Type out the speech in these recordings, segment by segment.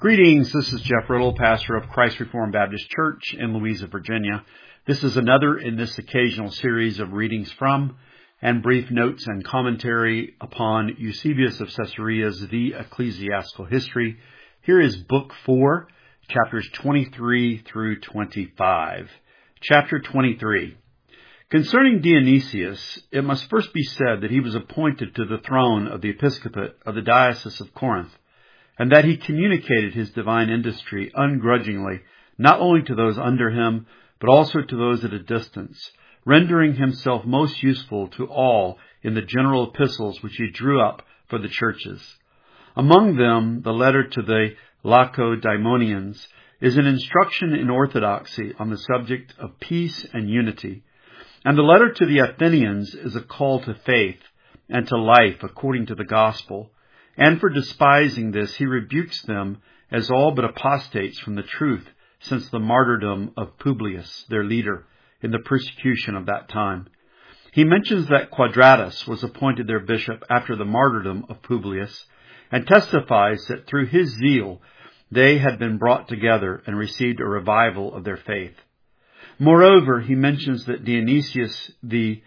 Greetings, this is Jeff Riddle, pastor of Christ Reformed Baptist Church in Louisa, Virginia. This is another in this occasional series of readings from and brief notes and commentary upon Eusebius of Caesarea's The Ecclesiastical History. Here is Book 4, chapters 23 through 25. Chapter 23. Concerning Dionysius, it must first be said that he was appointed to the throne of the episcopate of the Diocese of Corinth, and that he communicated his divine industry ungrudgingly, not only to those under him, but also to those at a distance, rendering himself most useful to all in the general epistles which he drew up for the churches. Among them, the letter to the Lacedaemonians is an instruction in orthodoxy on the subject of peace and unity, and the letter to the Athenians is a call to faith and to life according to the gospel. And for despising this, he rebukes them as all but apostates from the truth since the martyrdom of Publius, their leader, in the persecution of that time. He mentions that Quadratus was appointed their bishop after the martyrdom of Publius, and testifies that through his zeal they had been brought together and received a revival of their faith. Moreover, he mentions that Dionysius the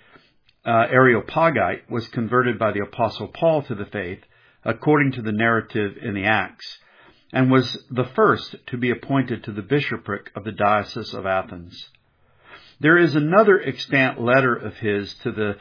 Areopagite was converted by the Apostle Paul to the faith, according to the narrative in the Acts, and was the first to be appointed to the bishopric of the Diocese of Athens. There is another extant letter of his to the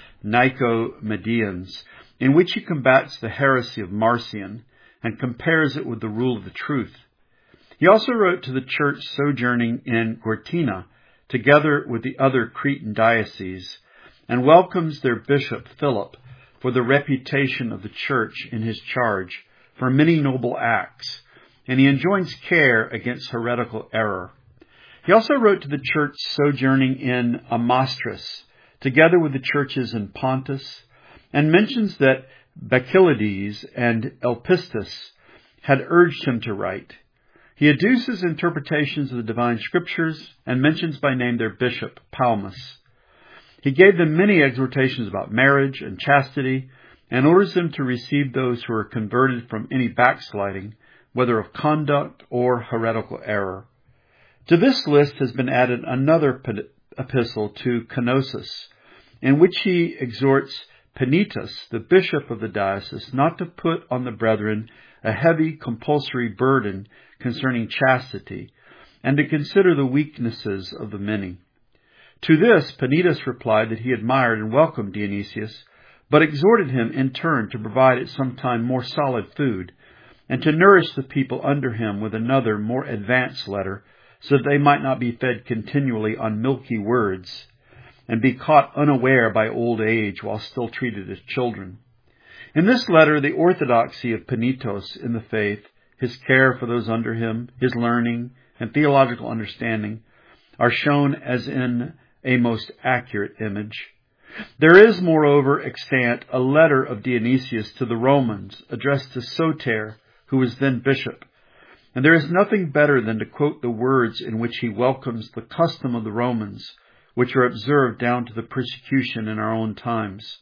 Nicomacheans, in which he combats the heresy of Marcion and compares it with the rule of the truth. He also wrote to the church sojourning in Gortyna, together with the other Cretan dioceses, and welcomes their bishop Philip for the reputation of the church in his charge, for many noble acts, and he enjoins care against heretical error. He also wrote to the church sojourning in Amastris, together with the churches in Pontus, and mentions that Bacchylides and Elpistus had urged him to write. He adduces interpretations of the divine scriptures and mentions by name their bishop, Palmus. He gave them many exhortations about marriage and chastity, and orders them to receive those who are converted from any backsliding, whether of conduct or heretical error. To this list has been added another epistle to Kenosis, in which he exhorts Penitus, the bishop of the diocese, not to put on the brethren a heavy compulsory burden concerning chastity, and to consider the weaknesses of the many. To this, Penitus replied that he admired and welcomed Dionysius, but exhorted him in turn to provide at some time more solid food, and to nourish the people under him with another, more advanced letter, so that they might not be fed continually on milky words, and be caught unaware by old age while still treated as children. In this letter, the orthodoxy of Penitos in the faith, his care for those under him, his learning, and theological understanding are shown as in a most accurate image. There is, moreover, extant a letter of Dionysius to the Romans, addressed to Soter, who was then bishop, and there is nothing better than to quote the words in which he welcomes the custom of the Romans, which are observed down to the persecution in our own times.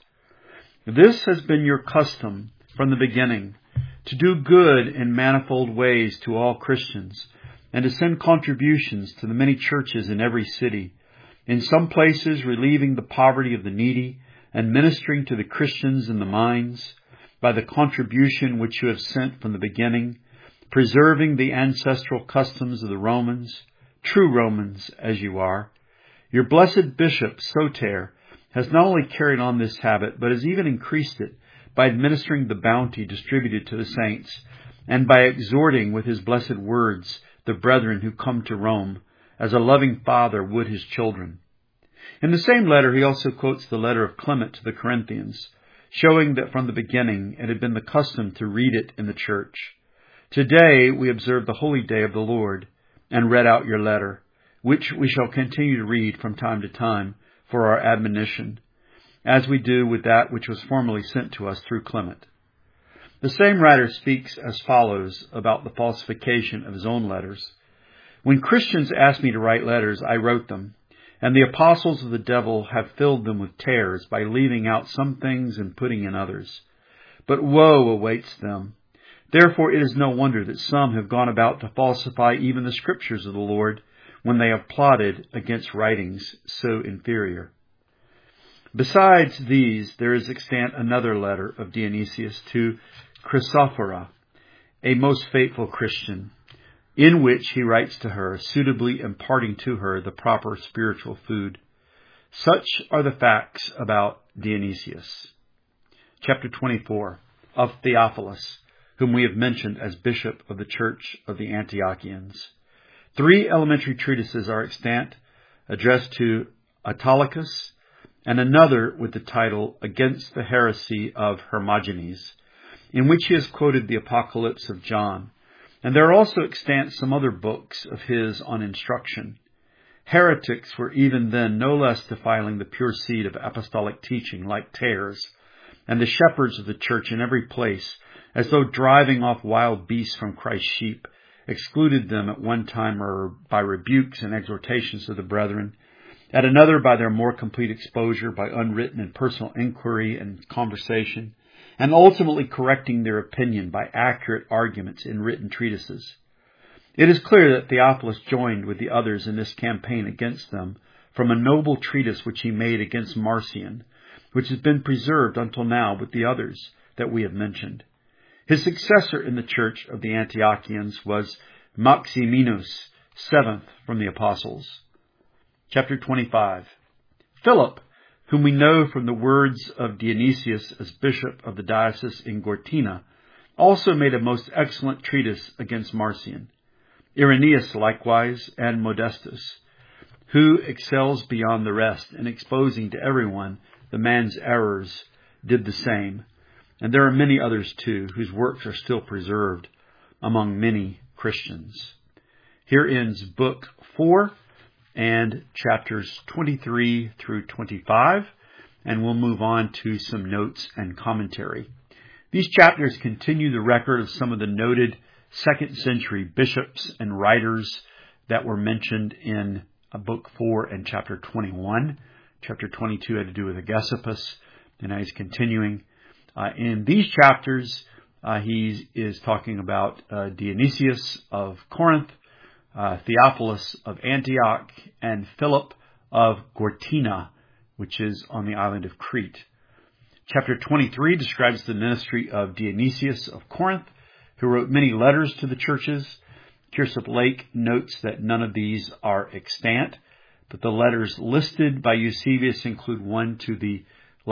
This has been your custom from the beginning, to do good in manifold ways to all Christians, and to send contributions to the many churches in every city, in some places relieving the poverty of the needy and ministering to the Christians in the mines by the contribution which you have sent from the beginning, preserving the ancestral customs of the Romans, true Romans as you are. Your blessed bishop, Soter, has not only carried on this habit, but has even increased it by administering the bounty distributed to the saints, and by exhorting with his blessed words the brethren who come to Rome, as a loving father would his children. In the same letter, he also quotes the letter of Clement to the Corinthians, showing that from the beginning it had been the custom to read it in the church. Today we observe the holy day of the Lord, and read out your letter, which we shall continue to read from time to time for our admonition, as we do with that which was formerly sent to us through Clement. The same writer speaks as follows about the falsification of his own letters. When Christians asked me to write letters, I wrote them, and the apostles of the devil have filled them with tares by leaving out some things and putting in others. But woe awaits them. Therefore it is no wonder that some have gone about to falsify even the Scriptures of the Lord, when they have plotted against writings so inferior. Besides these, there is extant another letter of Dionysius to Chrysophora, a most faithful Christian, in which he writes to her, suitably imparting to her the proper spiritual food. Such are the facts about Dionysius. Chapter 24, of Theophilus, whom we have mentioned as bishop of the Church of the Antiochians. 3 elementary treatises are extant, addressed to Autolycus, and another with the title Against the Heresy of Hermogenes, in which he has quoted the Apocalypse of John. And there are also extant some other books of his on instruction. Heretics were even then no less defiling the pure seed of apostolic teaching, like tares, and the shepherds of the church in every place, as though driving off wild beasts from Christ's sheep, excluded them at one time or by rebukes and exhortations of the brethren, at another by their more complete exposure by unwritten and personal inquiry and conversation, and ultimately correcting their opinion by accurate arguments in written treatises. It is clear that Theophilus joined with the others in this campaign against them from a noble treatise which he made against Marcion, which has been preserved until now with the others that we have mentioned. His successor in the church of the Antiochians was Maximinus, 7th from the apostles. Chapter 25. Philip, whom we know from the words of Dionysius as bishop of the diocese in Gortyna, also made a most excellent treatise against Marcion. Irenaeus likewise, and Modestus, who excels beyond the rest in exposing to everyone the man's errors, did the same. And there are many others too, whose works are still preserved among many Christians. Here ends Book 4 and chapters 23 through 25, and we'll move on to some notes and commentary. These chapters continue the record of some of the noted 2nd century bishops and writers that were mentioned in Book 4 and chapter 21. Chapter 22 had to do with Agesippus, and now he's continuing. In these chapters, he is talking about Dionysius of Corinth, Theophilus of Antioch, and Philip of Gortyna, which is on the island of Crete. Chapter 23 describes the ministry of Dionysius of Corinth, who wrote many letters to the churches. Kiersop Lake notes that none of these are extant, but the letters listed by Eusebius include one to the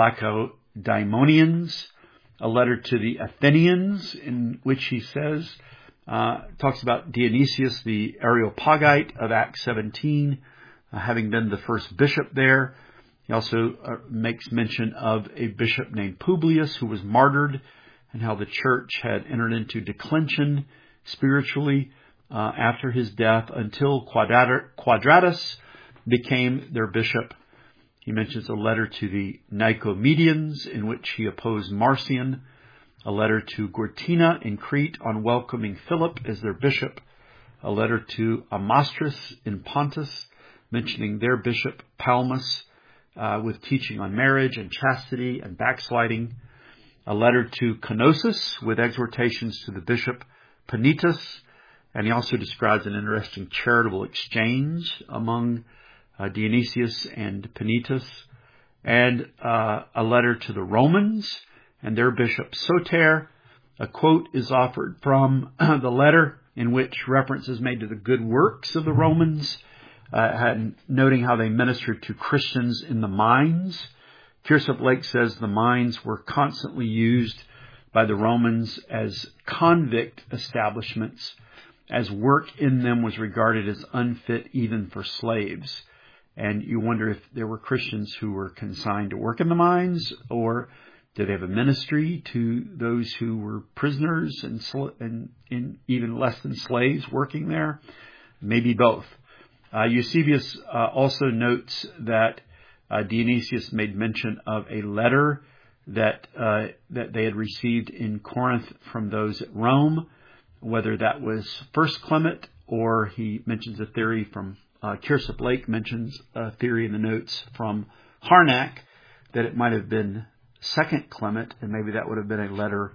Lacedaemonians, a letter to the Athenians, in which he says, talks about Dionysius the Areopagite of Acts 17, having been the first bishop there. He also makes mention of a bishop named Publius who was martyred, and how the church had entered into declension spiritually after his death until Quadratus became their bishop. He mentions a letter to the Nicomedeans in which he opposed Marcion, a letter to Gortyna in Crete on welcoming Philip as their bishop, a letter to Amastris in Pontus mentioning their bishop Palmus with teaching on marriage and chastity and backsliding, a letter to Kenosis with exhortations to the bishop Panitus, and he also describes an interesting charitable exchange among Dionysius and Panitus, and a letter to the Romans and their bishop Soter. A quote is offered from the letter in which reference is made to the good works of the Romans, noting how they ministered to Christians in the mines. Kiersop Lake says the mines were constantly used by the Romans as convict establishments, as work in them was regarded as unfit even for slaves. And you wonder if there were Christians who were consigned to work in the mines, or did they have a ministry to those who were prisoners and even less than slaves working there? Maybe both. Eusebius also notes that Dionysius made mention of a letter that they had received in Corinth from those at Rome, whether that was First Clement, or he mentions a theory from Kiersop Lake mentions a theory in the notes from Harnack that it might have been Second Clement, and maybe that would have been a letter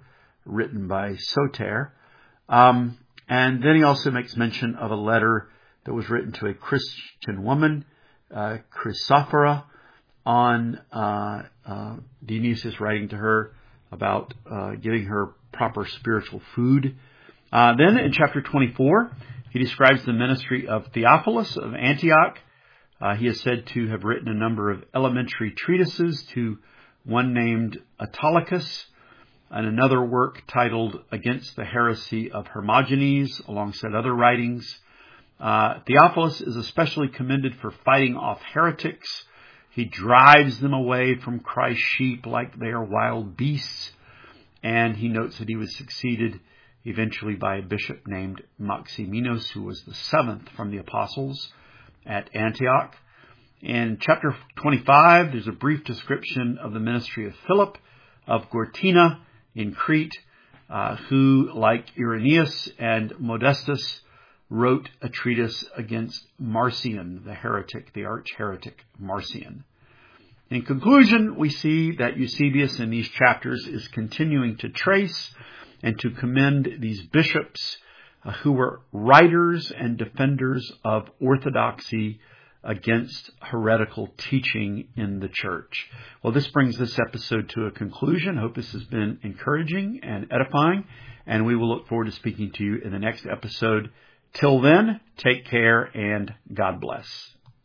written by Soter. And then he also makes mention of a letter that was written to a Christian woman, Chrysophora, on Dionysius writing to her about giving her proper spiritual food. Then in chapter 24, he describes the ministry of Theophilus of Antioch. He is said to have written a number of elementary treatises, to one named Autolycus, and another work titled Against the Heresy of Hermogenes, alongside other writings. Theophilus is especially commended for fighting off heretics. He drives them away from Christ's sheep like they are wild beasts. And he notes that he was succeeded eventually by a bishop named Maximinus, who was the seventh from the apostles at Antioch. In chapter 25, there's a brief description of the ministry of Philip of Gortyna in Crete, who, like Irenaeus and Modestus, wrote a treatise against Marcion, the heretic, the arch-heretic Marcion. In conclusion, we see that Eusebius in these chapters is continuing to trace and to commend these bishops who were writers and defenders of orthodoxy against heretical teaching in the church. Well, this brings this episode to a conclusion. I hope this has been encouraging and edifying, and we will look forward to speaking to you in the next episode. Till then, take care and God bless.